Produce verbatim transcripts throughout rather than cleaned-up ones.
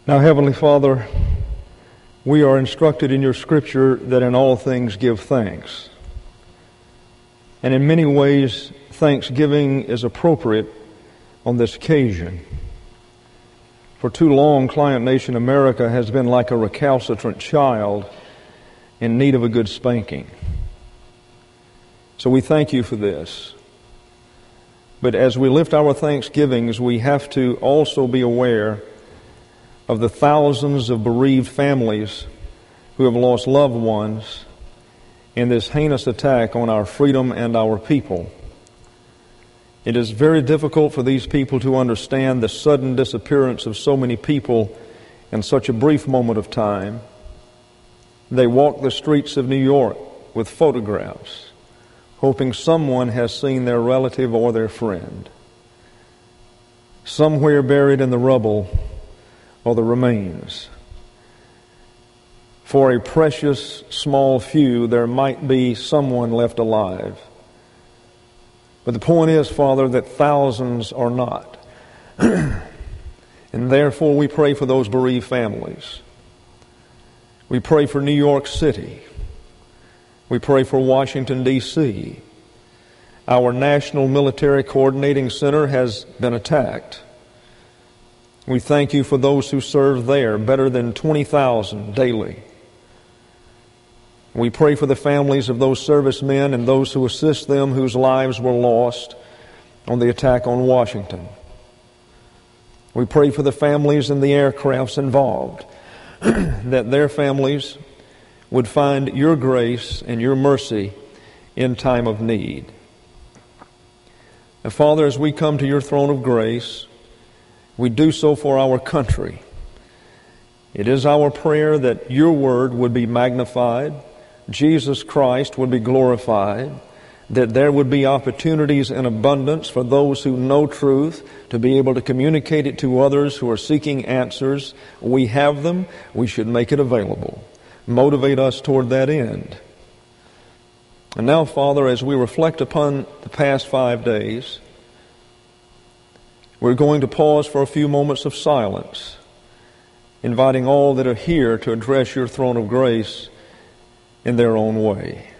Now, Heavenly Father, we are instructed in your Scripture that in all things give thanks. And in many ways, thanksgiving is appropriate on this occasion. For too long, Client Nation America has been like a recalcitrant child in need of a good spanking. So we thank you for this. But as we lift our thanksgivings, we have to also be aware of the thousands of bereaved families who have lost loved ones in this heinous attack on our freedom and our people. It is very difficult for these people to understand the sudden disappearance of so many people in such a brief moment of time. They walk the streets of New York with photographs, hoping someone has seen their relative or their friend. Somewhere buried in the rubble or the remains. For a precious small few, there might be someone left alive. But the point is, Father, that thousands are not. And therefore we pray for those bereaved families. We pray for New York City. We pray for Washington, D C Our National Military Coordinating Center has been attacked. We thank you for those who serve there, better than twenty thousand daily. We pray for the families of those servicemen and those who assist them whose lives were lost on the attack on Washington. We pray for the families and the aircrafts involved, that their families would find your grace and your mercy in time of need. And Father, as we come to your throne of grace, we do so for our country. It is our prayer that your word would be magnified, Jesus Christ would be glorified, that there would be opportunities in abundance for those who know truth to be able to communicate it to others who are seeking answers. We have them. We should make it available. Motivate us toward that end. And now, Father, as we reflect upon the past five days, we're going to pause for a few moments of silence, inviting all that are here to address your throne of grace in their own way.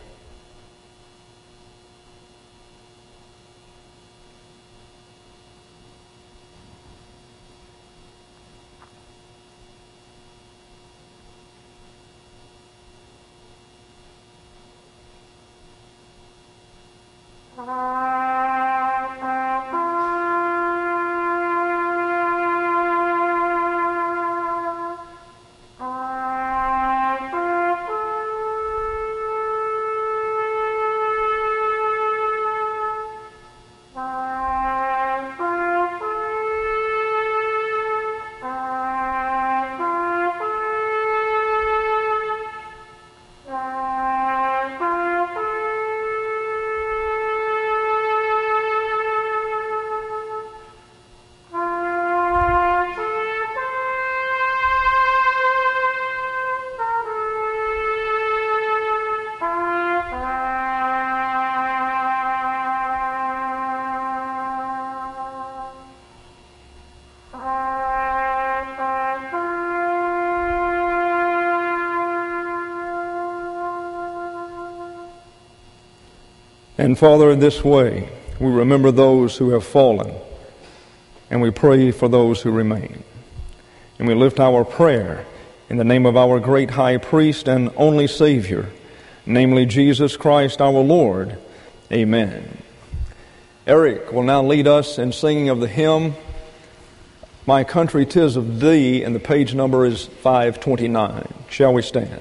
And Father, in this way, we remember those who have fallen, and we pray for those who remain. And we lift our prayer in the name of our great high priest and only Savior, namely Jesus Christ our Lord. Amen. Eric will now lead us in singing of the hymn, My Country 'Tis of Thee, and the page number is five twenty-nine. Shall we stand?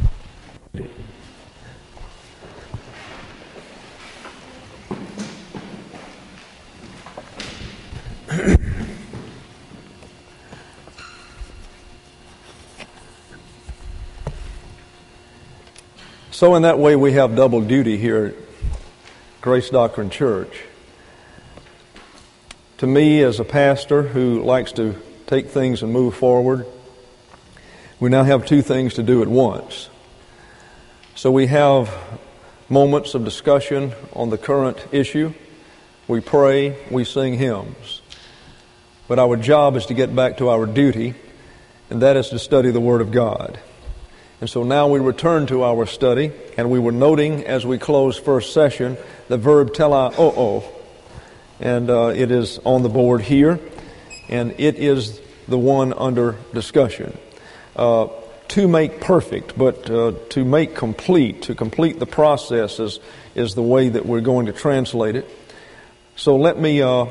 So in that way, we have double duty here at Grace Doctrine Church. To me, as a pastor who likes to take things and move forward, we now have two things to do at once. So we have moments of discussion on the current issue. We pray, we sing hymns. But our job is to get back to our duty and that is to study the Word of God. And so now we return to our study, and we were noting as we closed first session the verb telao, and uh, it is on the board here, and it is the one under discussion. Uh, to make perfect, but uh, to make complete, to complete the process is, is the way that we're going to translate it. So let me uh,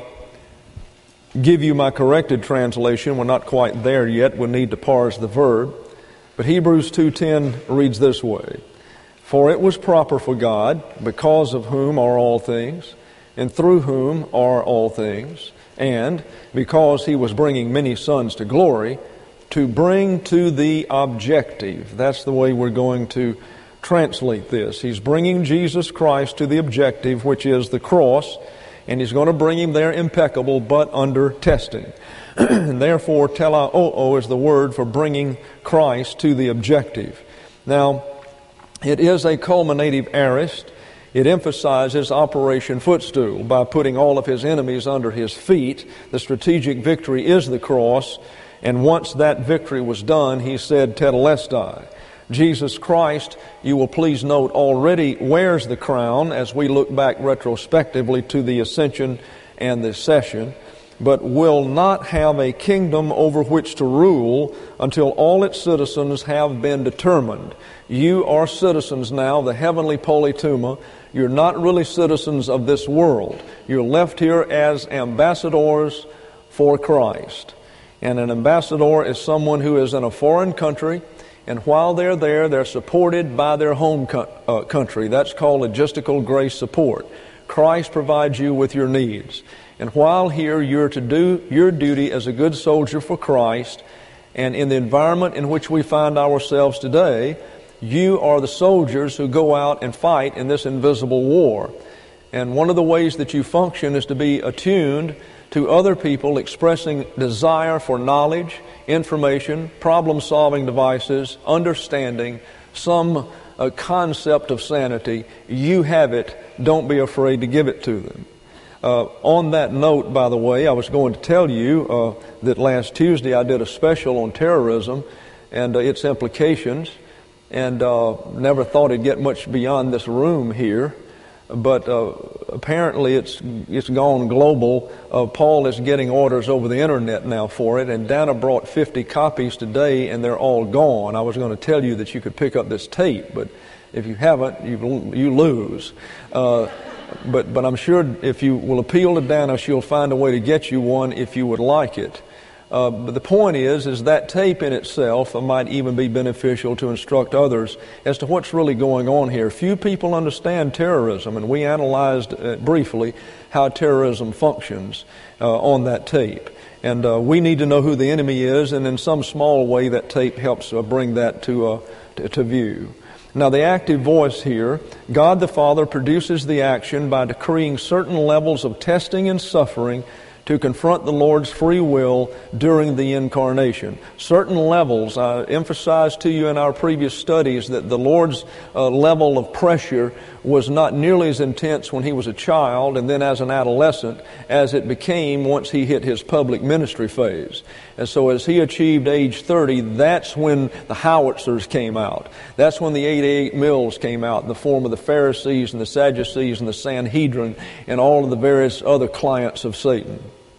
give you my corrected translation. We're not quite there yet. We need to parse the verb. But Hebrews two ten reads this way: For it was proper for God, because of whom are all things, and through whom are all things, and because He was bringing many sons to glory, to bring to the objective. That's the way we're going to translate this. He's bringing Jesus Christ to the objective, which is the cross, and He's going to bring Him there impeccable, but under testing. And therefore, telao is the word for bringing Christ to the objective. Now, it is a culminative aorist. It emphasizes Operation Footstool by putting all of His enemies under His feet. The strategic victory is the cross, and once that victory was done, He said, Tetelestai. Jesus Christ, you will please note, already wears the crown as we look back retrospectively to the ascension and the session, but will not have a kingdom over which to rule until all its citizens have been determined. You are citizens now, the heavenly politeuma. You're not really citizens of this world. You're left here as ambassadors for Christ. And an ambassador is someone who is in a foreign country, and while they're there, they're supported by their home co- uh, country. That's called logistical grace support. Christ provides you with your needs. And while here, you're to do your duty as a good soldier for Christ. And in the environment in which we find ourselves today, you are the soldiers who go out and fight in this invisible war. And one of the ways that you function is to be attuned to other people expressing desire for knowledge, information, problem-solving devices, understanding, some uh, concept of sanity. You have it. Don't be afraid to give it to them. Uh, on that note, by the way, I was going to tell you uh, that last Tuesday I did a special on terrorism and uh, its implications, and uh, never thought it'd get much beyond this room here. But uh, apparently it's it's gone global. Uh, Paul is getting orders over the internet now for it, and Dana brought fifty copies today, and they're all gone. I was going to tell you that you could pick up this tape, but if you haven't, you you lose. Uh, but but I'm sure if you will appeal to Dana, she'll find a way to get you one if you would like it. Uh, but the point is, is that tape in itself might even be beneficial to instruct others as to what's really going on here. Few people understand terrorism, and we analyzed uh, briefly how terrorism functions uh, on that tape. And uh, we need to know who the enemy is, and in some small way that tape helps uh, bring that to, uh, to, to view. Now, the active voice here, God the Father produces the action by decreeing certain levels of testing and suffering to confront the Lord's free will during the incarnation. Certain levels, I emphasized to you in our previous studies that the Lord's uh, level of pressure was not nearly as intense when He was a child and then as an adolescent as it became once He hit His public ministry phase. And so as He achieved age thirty, that's when the howitzers came out. That's when the eighty-eight mills came out in the form of the Pharisees and the Sadducees and the Sanhedrin and all of the various other clients of Satan.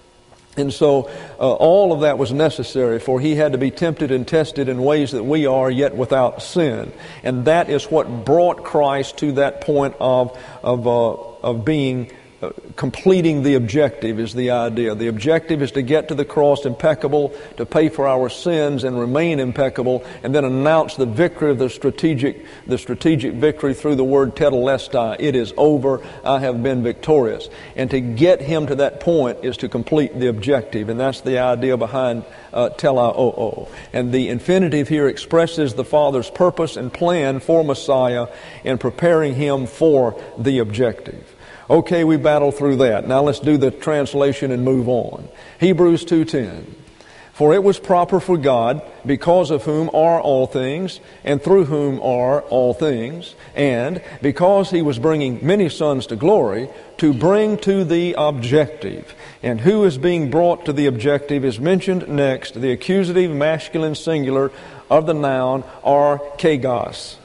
And so uh, all of that was necessary, for He had to be tempted and tested in ways that we are, yet without sin. And that is what brought Christ to that point of of uh, of being uh, completing the objective is the idea. The objective is to get to the cross impeccable, to pay for our sins and remain impeccable, and then announce the victory of the strategic the strategic victory through the word tetelestai. It is over. I have been victorious. And to get Him to that point is to complete the objective, and that's the idea behind uh, telao. And the infinitive here expresses the Father's purpose and plan for Messiah in preparing Him for the objective. Okay, we battled through that. Now let's do the translation and move on. Hebrews two ten. For it was proper for God, because of whom are all things, and through whom are all things, and because He was bringing many sons to glory, to bring to the objective. And who is being brought to the objective is mentioned next, the accusative masculine singular of the noun, archegos.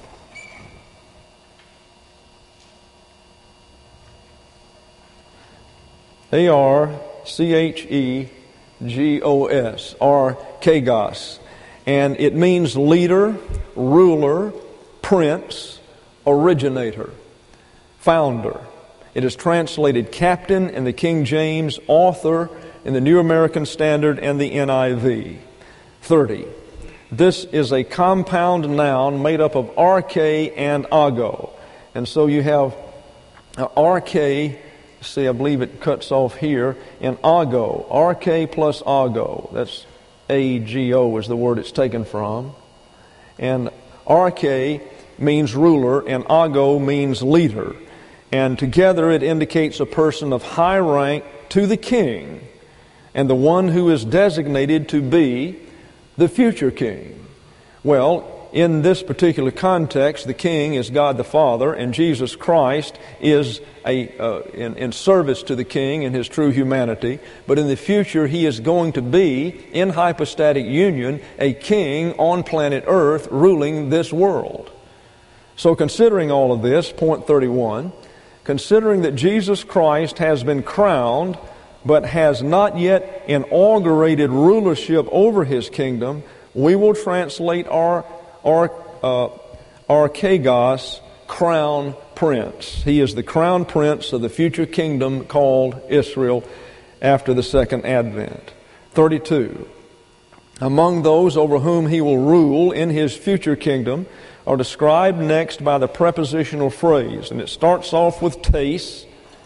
A R C H E G O S, archegos. And it means leader, ruler, prince, originator, founder. It is translated captain in the King James, author in the New American Standard and the N I V. thirty. This is a compound noun made up of arche and ago. And so you have arche. See, I believe it cuts off here in ago. Arche plus ago. That's A G O is the word it's taken from. And arche means ruler and ago means leader. And together it indicates a person of high rank to the king and the one who is designated to be the future king. Well, in this particular context, the king is God the Father, and Jesus Christ is a uh, in, in service to the king in His true humanity. But in the future, He is going to be, in hypostatic union, a king on planet Earth ruling this world. So considering all of this, point thirty-one, considering that Jesus Christ has been crowned, but has not yet inaugurated rulership over His kingdom, we will translate our Ar, uh, archegos, crown prince. He is the crown prince of the future kingdom called Israel after the second advent. thirty-two. Among those over whom He will rule in His future kingdom are described next by the prepositional phrase. And it starts off with tes.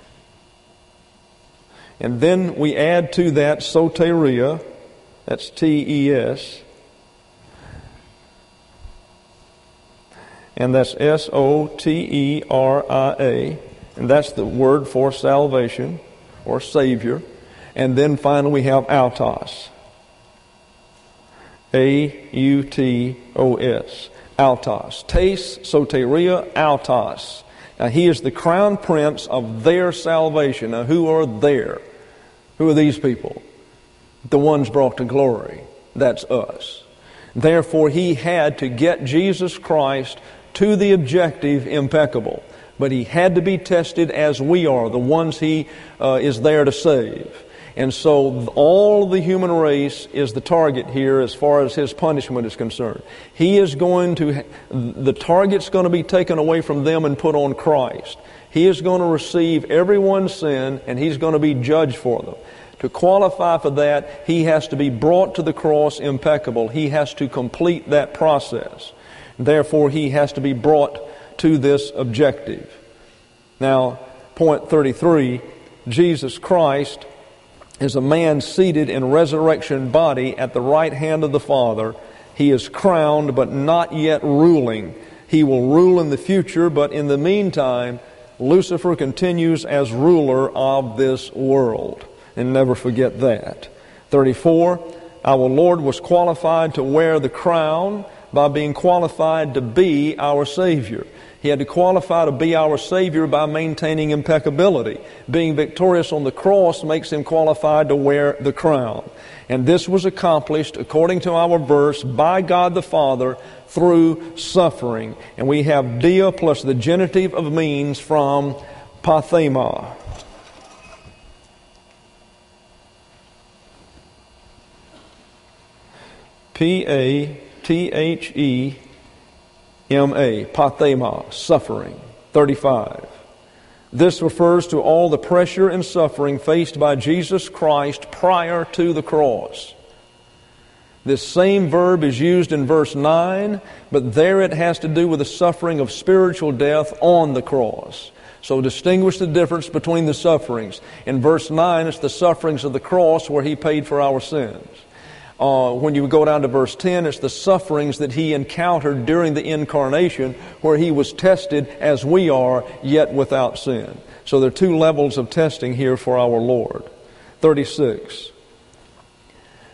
And then we add to that soteria. That's T E S. And that's S O T E R I A. And that's the word for salvation or Savior. And then finally we have autos. A U T O S. Autos. Tes, soteria, autos. Now He is the crown prince of their salvation. Now who are there? Who are these people? The ones brought to glory. That's us. Therefore He had to get Jesus Christ to the objective impeccable. But He had to be tested as we are, the ones He uh, is there to save. And so all of the human race is the target here as far as His punishment is concerned. He is going to, the target's going to be taken away from them and put on Christ. He is going to receive everyone's sin and He's going to be judged for them. To qualify for that, He has to be brought to the cross impeccable. He has to complete that process. Therefore, He has to be brought to this objective. Now, point thirty-three, Jesus Christ is a man seated in resurrection body at the right hand of the Father. He is crowned, but not yet ruling. He will rule in the future, but in the meantime, Lucifer continues as ruler of this world. And never forget that. thirty-four, our Lord was qualified to wear the crown by being qualified to be our Savior. He had to qualify to be our Savior by maintaining impeccability. Being victorious on the cross makes Him qualified to wear the crown. And this was accomplished, according to our verse, by God the Father through suffering. And we have dia plus the genitive of means from pathema. P A T H E M A, pathema, suffering. thirty-five. This refers to all the pressure and suffering faced by Jesus Christ prior to the cross. This same verb is used in verse nine, but there it has to do with the suffering of spiritual death on the cross. So distinguish the difference between the sufferings. In verse nine, it's the sufferings of the cross where He paid for our sins. Uh, when you go down to verse ten, it's the sufferings that He encountered during the incarnation where He was tested as we are, yet without sin. So there are two levels of testing here for our Lord. thirty-six.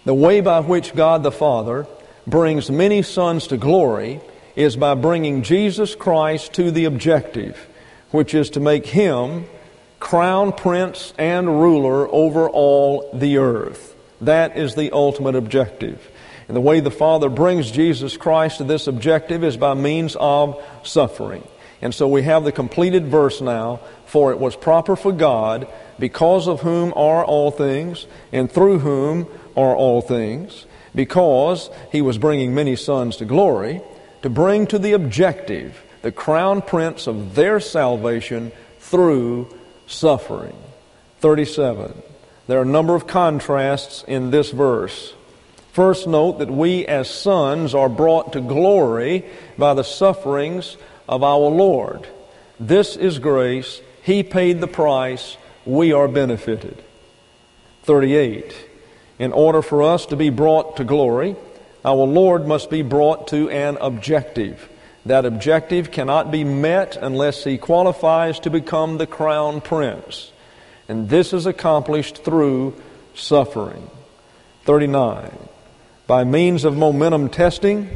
The way by which God the Father brings many sons to glory is by bringing Jesus Christ to the objective, which is to make Him crown prince and ruler over all the earth. That is the ultimate objective. And the way the Father brings Jesus Christ to this objective is by means of suffering. And so we have the completed verse now. For it was proper for God, because of whom are all things, and through whom are all things, because He was bringing many sons to glory, to bring to the objective the crown prince of their salvation through suffering. thirty-seven. There are a number of contrasts in this verse. First, note that we as sons are brought to glory by the sufferings of our Lord. This is grace. He paid the price. We are benefited. thirty-eight. In order for us to be brought to glory, our Lord must be brought to an objective. That objective cannot be met unless He qualifies to become the crown prince. And this is accomplished through suffering. thirty-nine. By means of momentum testing,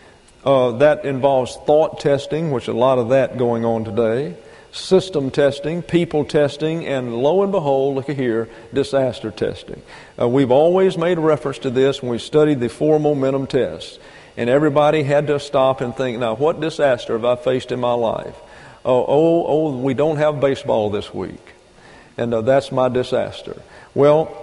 uh, that involves thought testing, which a lot of that going on today, system testing, people testing, and lo and behold, look here, disaster testing. Uh, we've always made reference to this when we studied the four momentum tests. And everybody had to stop and think, now what disaster have I faced in my life? Oh, oh, oh, we don't have baseball this week. And uh, that's my disaster. Well,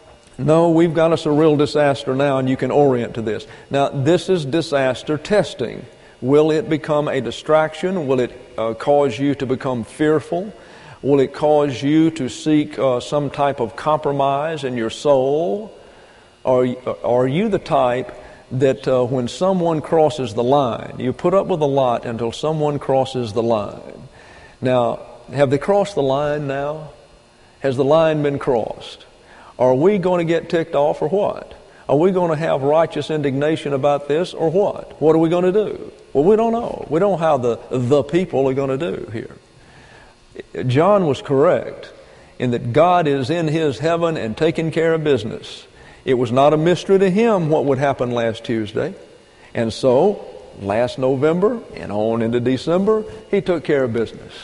no, we've got us a real disaster now, and you can orient to this. Now, this is disaster testing. Will it become a distraction? Will it uh, cause you to become fearful? Will it cause you to seek uh, some type of compromise in your soul? Are, are you the type that uh, when someone crosses the line, you put up with a lot until someone crosses the line? Now, have they crossed the line now? Has the line been crossed? Are we going to get ticked off or what? Are we going to have righteous indignation about this or what? What are we going to do? Well, we don't know. We don't know how the, the people are going to do here. John was correct in that God is in His heaven and taking care of business. It was not a mystery to Him what would happen last Tuesday. And so, last November and on into December, He took care of business.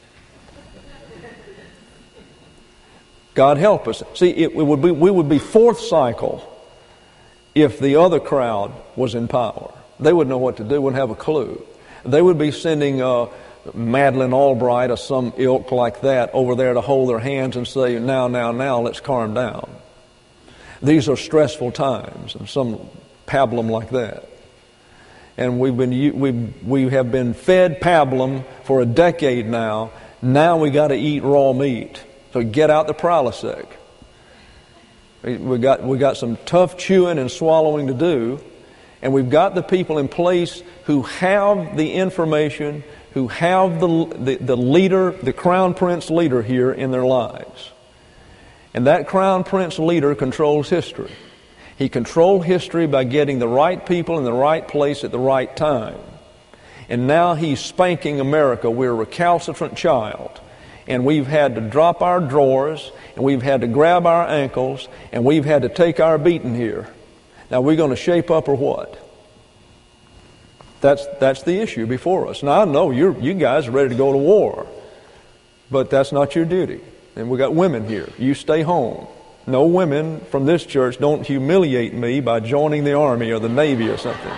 God help us. See, it would be, we would be fourth cycle if the other crowd was in power. They wouldn't know what to do, wouldn't have a clue. They would be sending uh, Madeleine Albright or some ilk like that over there to hold their hands and say, now, now, now, let's calm down. These are stressful times, and some pablum like that. And we've been we we have been fed pablum for a decade now. Now we got to eat raw meat. So get out the Prilosec. We got we got some tough chewing and swallowing to do, and we've got the people in place who have the information, who have the the, the leader, the crown prince leader here in their lives. And that crown prince leader controls history. He controlled history by getting the right people in the right place at the right time. And now he's spanking America. We're a recalcitrant child. And we've had to drop our drawers, and we've had to grab our ankles, and we've had to take our beating here. Now, we're going to shape up or what? That's that's the issue before us. Now, I know you're, you guys are ready to go to war, but that's not your duty. And we got women here. You stay home. No women from this church don't humiliate me by joining the Army or the Navy or something.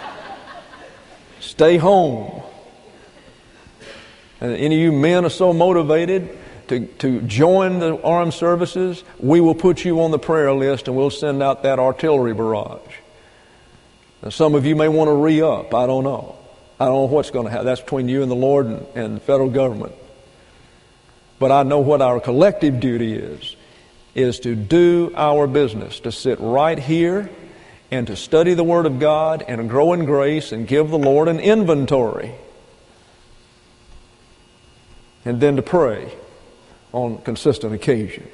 Stay home. And any of you men are so motivated to, to join the armed services, we will put you on the prayer list and we'll send out that artillery barrage. Now, some of you may want to re-up. I don't know. I don't know what's going to happen. That's between you and the Lord and, and the federal government. But I know what our collective duty is, is to do our business, to sit right here and to study the Word of God and grow in grace and give the Lord an inventory. And then to pray on consistent occasions.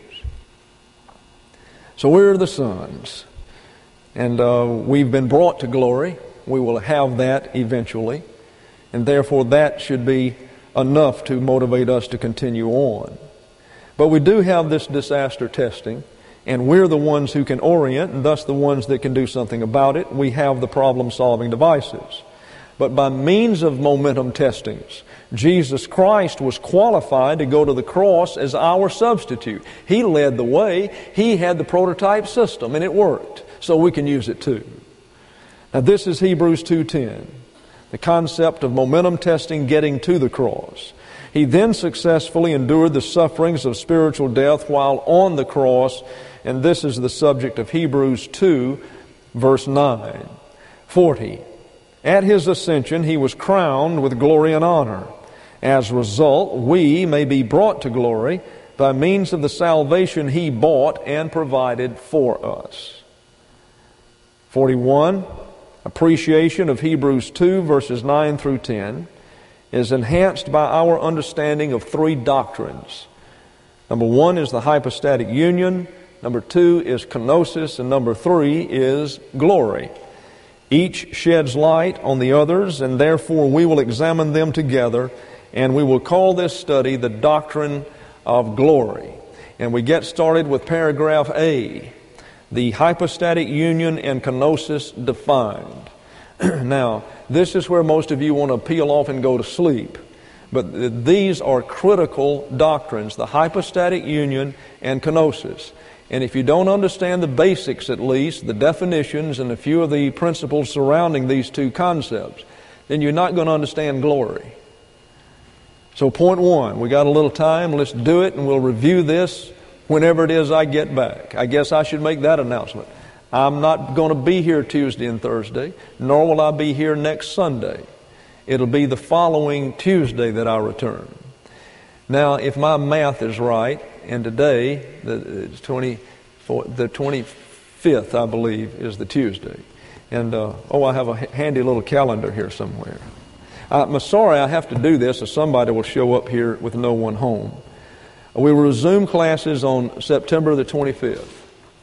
So we're the sons. And uh, we've been brought to glory. We will have that eventually. And therefore that should be enough to motivate us to continue on. But we do have this disaster testing. And we're the ones who can orient, and thus the ones that can do something about it. We have the problem-solving devices. But by means of momentum testings, Jesus Christ was qualified to go to the cross as our substitute. He led the way. He had the prototype system, and it worked. So we can use it too. Now this is Hebrews two ten, the concept of momentum testing getting to the cross. He then successfully endured the sufferings of spiritual death while on the cross, and this is the subject of Hebrews two, verse nine. forty. At His ascension, He was crowned with glory and honor. As a result, we may be brought to glory by means of the salvation He bought and provided for us. forty-one. Appreciation of Hebrews two, verses nine through ten is enhanced by our understanding of three doctrines. Number one is the hypostatic union. Number two is kenosis. And number three is glory. Each sheds light on the others, and therefore we will examine them together, and we will call this study the doctrine of glory. And we get started with paragraph A, the hypostatic union and kenosis defined. Now, this is where most of you want to peel off and go to sleep. But these are critical doctrines, the hypostatic union and kenosis. And if you don't understand the basics, at least, the definitions and a few of the principles surrounding these two concepts, then you're not going to understand glory. So point one, we got a little time, let's do it, and we'll review this whenever it is I get back. I guess I should make that announcement. I'm not going to be here Tuesday and Thursday, nor will I be here next Sunday. It'll be the following Tuesday that I return. Now, if my math is right, and today, the twenty-fourth, the twenty-fifth, I believe, is the Tuesday. And, uh, oh, I have a handy little calendar here somewhere. I'm sorry I have to do this, or somebody will show up here with no one home. We will resume classes on September the twenty-fifth.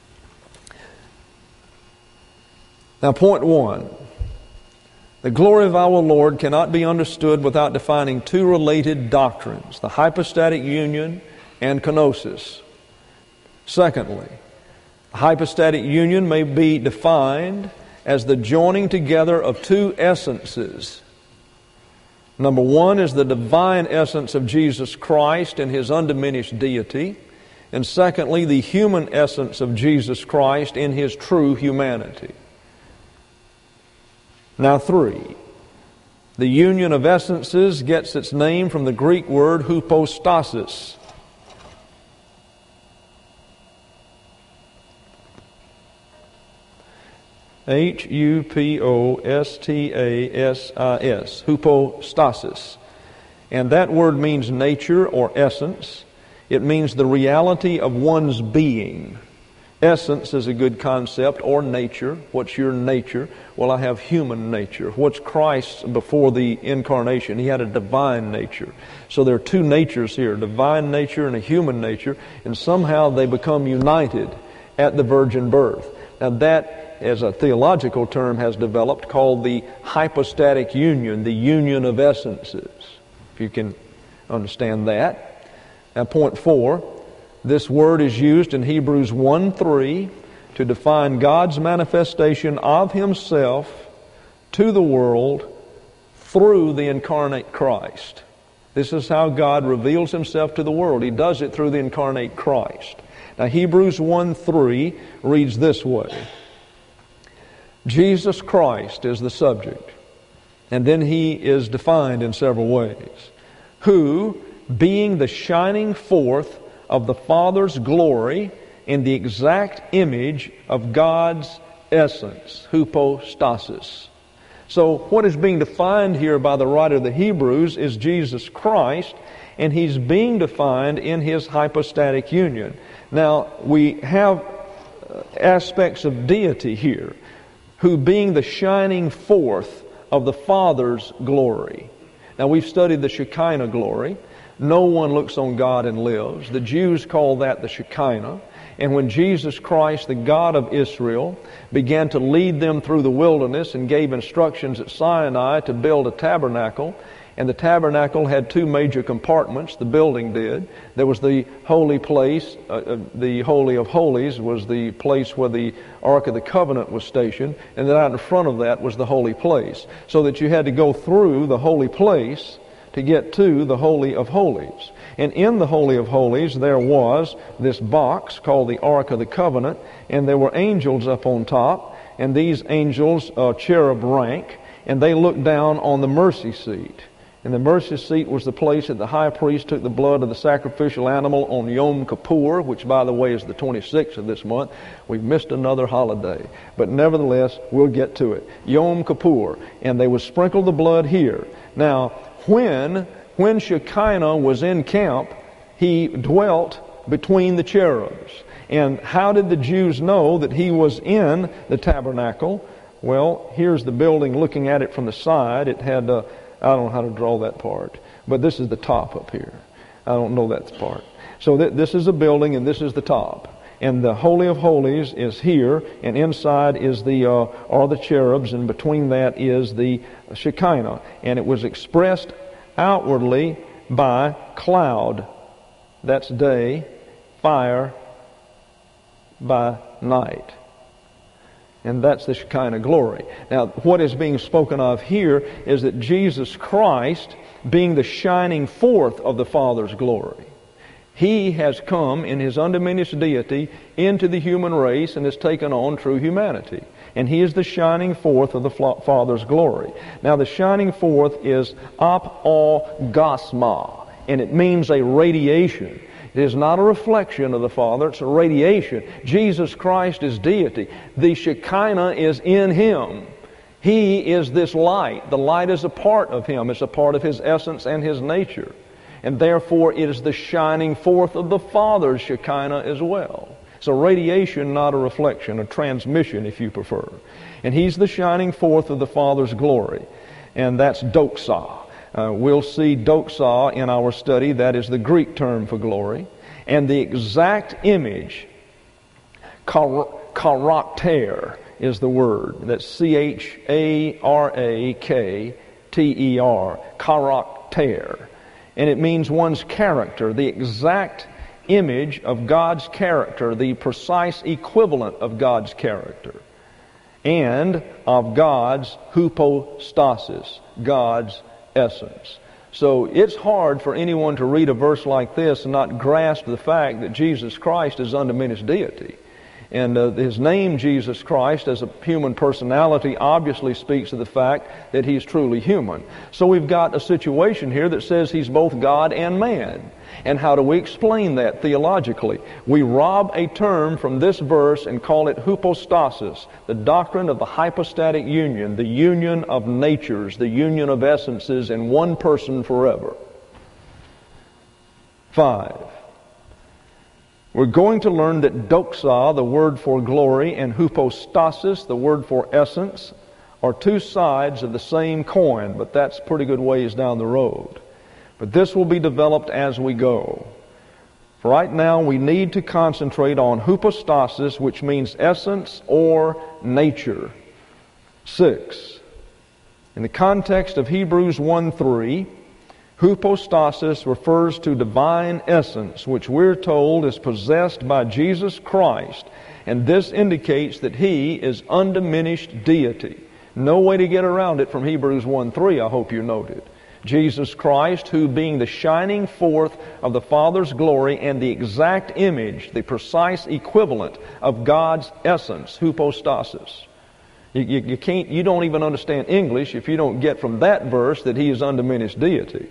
Now, point one. The glory of our Lord cannot be understood without defining two related doctrines, the hypostatic union and kenosis. Secondly, the hypostatic union may be defined as the joining together of two essences. Number one is the divine essence of Jesus Christ in His undiminished deity. And secondly, the human essence of Jesus Christ in His true humanity. Now three, the union of essences gets its name from the Greek word hypostasis. H U P O S T A S I S, hypostasis. And that word means nature or essence. It means the reality of one's being. Essence is a good concept, or nature. What's your nature? Well, I have human nature. What's Christ's before the incarnation? He had a divine nature. So there are two natures here, a divine nature and a human nature, and somehow they become united at the virgin birth. Now that, as a theological term has developed, called the hypostatic union, the union of essences, if you can understand that. Now point four, this word is used in Hebrews one three to define God's manifestation of Himself to the world through the incarnate Christ. This is how God reveals Himself to the world. He does it through the incarnate Christ. Now Hebrews one three reads this way. Jesus Christ is the subject, and then He is defined in several ways. Who, being the shining forth of the Father's glory in the exact image of God's essence, hypostasis. So what is being defined here by the writer of the Hebrews is Jesus Christ, and He's being defined in His hypostatic union. Now, we have aspects of deity here, who being the shining forth of the Father's glory. Now, we've studied the Shekinah glory. No one looks on God and lives. The Jews call that the Shekinah. And when Jesus Christ, the God of Israel, began to lead them through the wilderness and gave instructions at Sinai to build a tabernacle, And the tabernacle had two major compartments, the building did. There was the holy place, uh, uh, the Holy of Holies was the place where the Ark of the Covenant was stationed, and then out in front of that was the holy place. So that you had to go through the holy place to get to the Holy of Holies. And in the Holy of Holies there was this box called the Ark of the Covenant, and there were angels up on top, and these angels, uh, cherub rank, and they looked down on the mercy seat. And the mercy seat was the place that the high priest took the blood of the sacrificial animal on Yom Kippur, which, by the way, is the twenty-sixth of this month. We've missed another holiday. But nevertheless, we'll get to it. Yom Kippur. And they would sprinkle the blood here. Now, when, when Shekinah was in camp, he dwelt between the cherubs. And how did the Jews know that he was in the tabernacle? Well, here's the building looking at it from the side. It had... Uh, I don't know how to draw that part, but this is the top up here. I don't know that part. So th- this is a building, and this is the top. And the Holy of Holies is here, and inside is the uh, are the cherubs, and between that is the Shekinah. And it was expressed outwardly by cloud. That's day, fire by night. And that's the Shekinah glory. Now, what is being spoken of here is that Jesus Christ, being the shining forth of the Father's glory, He has come in His undiminished deity into the human race and has taken on true humanity. And He is the shining forth of the Father's glory. Now, the shining forth is ap-o-gosma, and it means a radiation. It is not a reflection of the Father, it's a radiation. Jesus Christ is deity. The Shekinah is in Him. He is this light. The light is a part of Him. It's a part of His essence and His nature. And therefore it is the shining forth of the Father's Shekinah as well. It's a radiation, not a reflection, a transmission if you prefer. And He's the shining forth of the Father's glory. And that's doxa. Uh, we'll see doxa in our study. That is the Greek term for glory. And the exact image, char- character is the word. That's C H A R A K T E R, character. And it means one's character, the exact image of God's character, the precise equivalent of God's character, and of God's hypostasis, God's essence. So it's hard for anyone to read a verse like this and not grasp the fact that Jesus Christ is undiminished deity. And uh, His name, Jesus Christ, as a human personality, obviously speaks of the fact that He's truly human. So we've got a situation here that says He's both God and man. And how do we explain that theologically? We rob a term from this verse and call it hypostasis, the doctrine of the hypostatic union, the union of natures, the union of essences in one person forever. Five. We're going to learn that doxa, the word for glory, and hypostasis, the word for essence, are two sides of the same coin, but that's pretty good ways down the road. But this will be developed as we go. For right now, we need to concentrate on hypostasis, which means essence or nature. Six. In the context of Hebrews one three, hypostasis refers to divine essence, which we're told is possessed by Jesus Christ. And this indicates that He is undiminished deity. No way to get around it from Hebrews one three, I hope you noted. Jesus Christ, who being the shining forth of the Father's glory and the exact image, the precise equivalent of God's essence, hypostasis. You, you, you can't, you don't even understand English if you don't get from that verse that He is undiminished deity.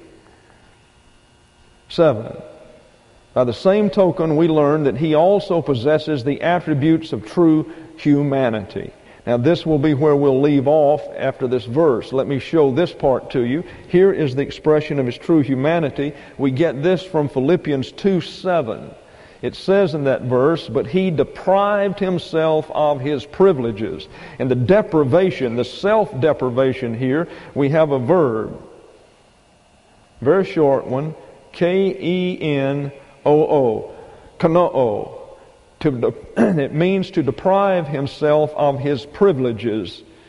Seven. By the same token, we learn that He also possesses the attributes of true humanity. Now, this will be where we'll leave off after this verse. Let me show this part to you. Here is the expression of His true humanity. We get this from Philippians two seven. It says in that verse, but He deprived Himself of His privileges. And the deprivation, the self-deprivation here, we have a verb. Very short one. K E N O O. Kanoo. To de- it means to deprive himself of his privileges,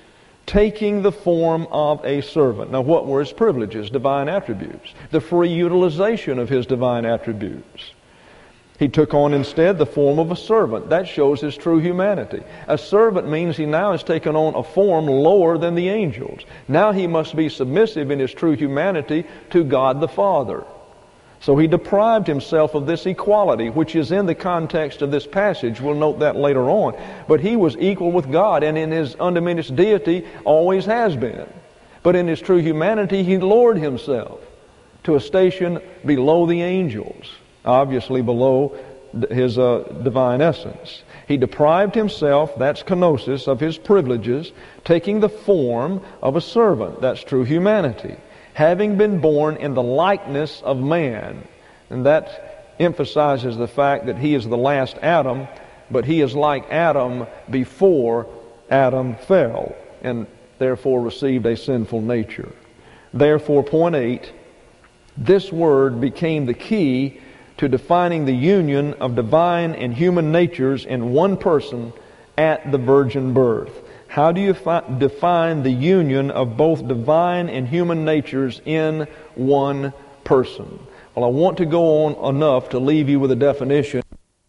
taking the form of a servant. Now, what were his privileges? Divine attributes. The free utilization of his divine attributes. He took on instead the form of a servant. That shows his true humanity. A servant means he now has taken on a form lower than the angels. Now he must be submissive in his true humanity to God the Father. So he deprived himself of this equality, which is in the context of this passage. We'll note that later on. But he was equal with God, and in his undiminished deity always has been. But in his true humanity, he lowered himself to a station below the angels, obviously below his uh, divine essence. He deprived himself, that's kenosis, of his privileges, taking the form of a servant, that's true humanity, having been born in the likeness of man. And that emphasizes the fact that he is the last Adam, but he is like Adam before Adam fell, and therefore received a sinful nature. Therefore, point eight, this word became the key to defining the union of divine and human natures in one person at the virgin birth. How do you fi- define the union of both divine and human natures in one person? Well, I want to go on enough to leave you with a definition.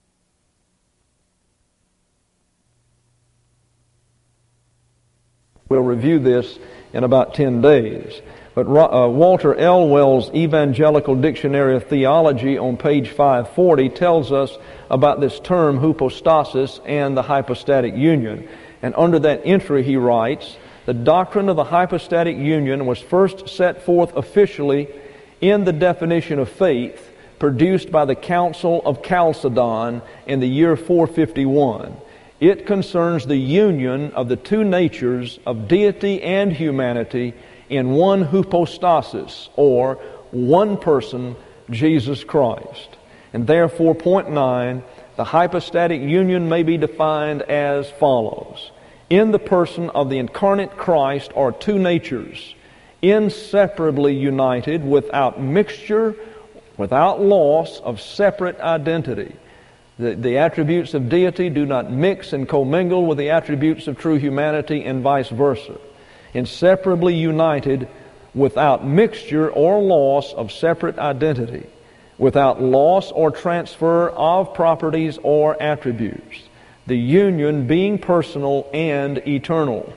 We'll review this in about ten days. But uh, Walter Elwell's Evangelical Dictionary of Theology on page five forty tells us about this term hypostasis and the hypostatic union. And under that entry he writes, the doctrine of the hypostatic union was first set forth officially in the definition of faith produced by the Council of Chalcedon in the year four fifty-one. It concerns the union of the two natures of deity and humanity in one hypostasis, or one person, Jesus Christ. And therefore, point nine, the hypostatic union may be defined as follows. In the person of the incarnate Christ are two natures, inseparably united, without mixture, without loss of separate identity. The, the attributes of deity do not mix and commingle with the attributes of true humanity, and vice versa. Inseparably united, without mixture or loss of separate identity, without loss or transfer of properties or attributes, the union being personal and eternal.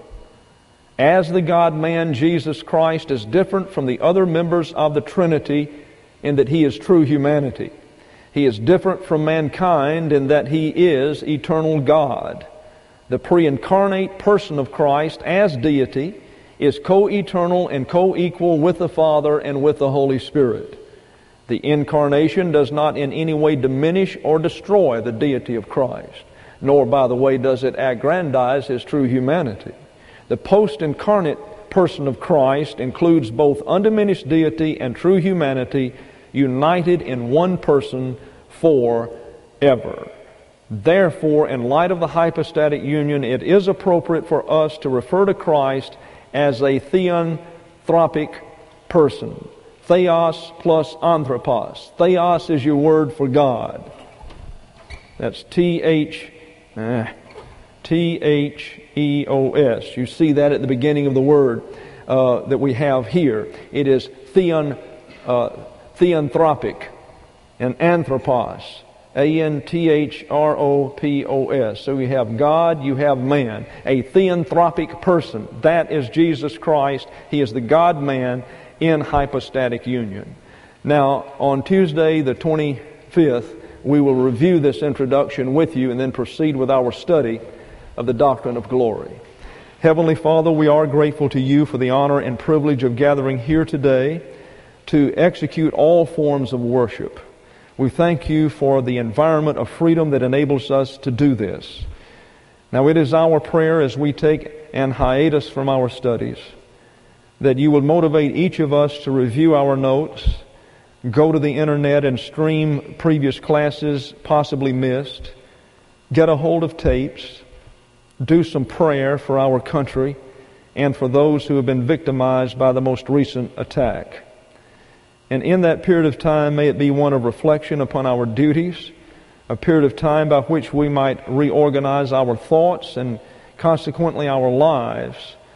As the God-man Jesus Christ is different from the other members of the Trinity in that He is true humanity. He is different from mankind in that He is eternal God. The pre-incarnate person of Christ as deity is co-eternal and co-equal with the Father and with the Holy Spirit. The incarnation does not in any way diminish or destroy the deity of Christ, nor, by the way, does it aggrandize His true humanity. The post-incarnate person of Christ includes both undiminished deity and true humanity united in one person forever. Therefore, in light of the hypostatic union, it is appropriate for us to refer to Christ as a theanthropic person. Theos plus anthropos. Theos is your word for God. That's T H T H E O S. You see that at the beginning of the word uh, that we have here. It is theon, uh, theanthropic and anthropos. A N T H R O P O S. So you have God, you have man. A theanthropic person. That is Jesus Christ. He is the God-man in hypostatic union. Now, on Tuesday the twenty-fifth, we will review this introduction with you and then proceed with our study of the doctrine of glory. Heavenly Father, we are grateful to You for the honor and privilege of gathering here today to execute all forms of worship. We thank You for the environment of freedom that enables us to do this. Now, it is our prayer as we take an hiatus from our studies that You would motivate each of us to review our notes, go to the internet and stream previous classes possibly missed, get a hold of tapes, do some prayer for our country and for those who have been victimized by the most recent attack. And in that period of time, may it be one of reflection upon our duties, a period of time by which we might reorganize our thoughts and consequently our lives,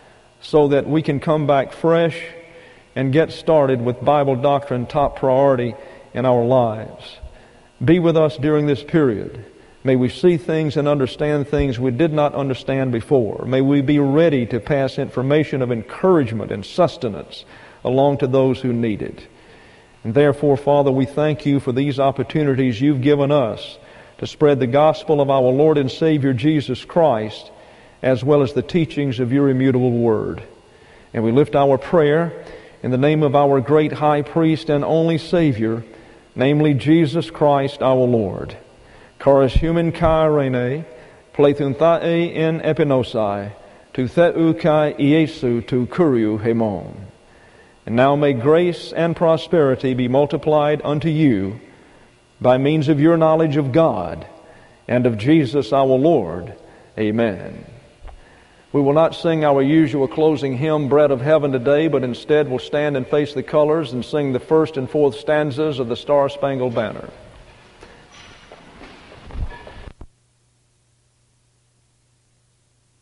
so that we can come back fresh and get started with Bible doctrine top priority in our lives. Be with us during this period. May we see things and understand things we did not understand before. May we be ready to pass information of encouragement and sustenance along to those who need it. And therefore, Father, we thank you for these opportunities you've given us to spread the gospel of our Lord and Savior Jesus Christ, as well as the teachings of your immutable Word. And we lift our prayer in the name of our great High Priest and only Savior, namely Jesus Christ our Lord. Charis human kai rene, plethun thae in epinosai, tu theu kai Iesu tu kuriu hemon. And now may grace and prosperity be multiplied unto you by means of your knowledge of God and of Jesus our Lord. Amen. We will not sing our usual closing hymn, Bread of Heaven, today, but instead will stand and face the colors and sing the first and fourth stanzas of the Star-Spangled Banner.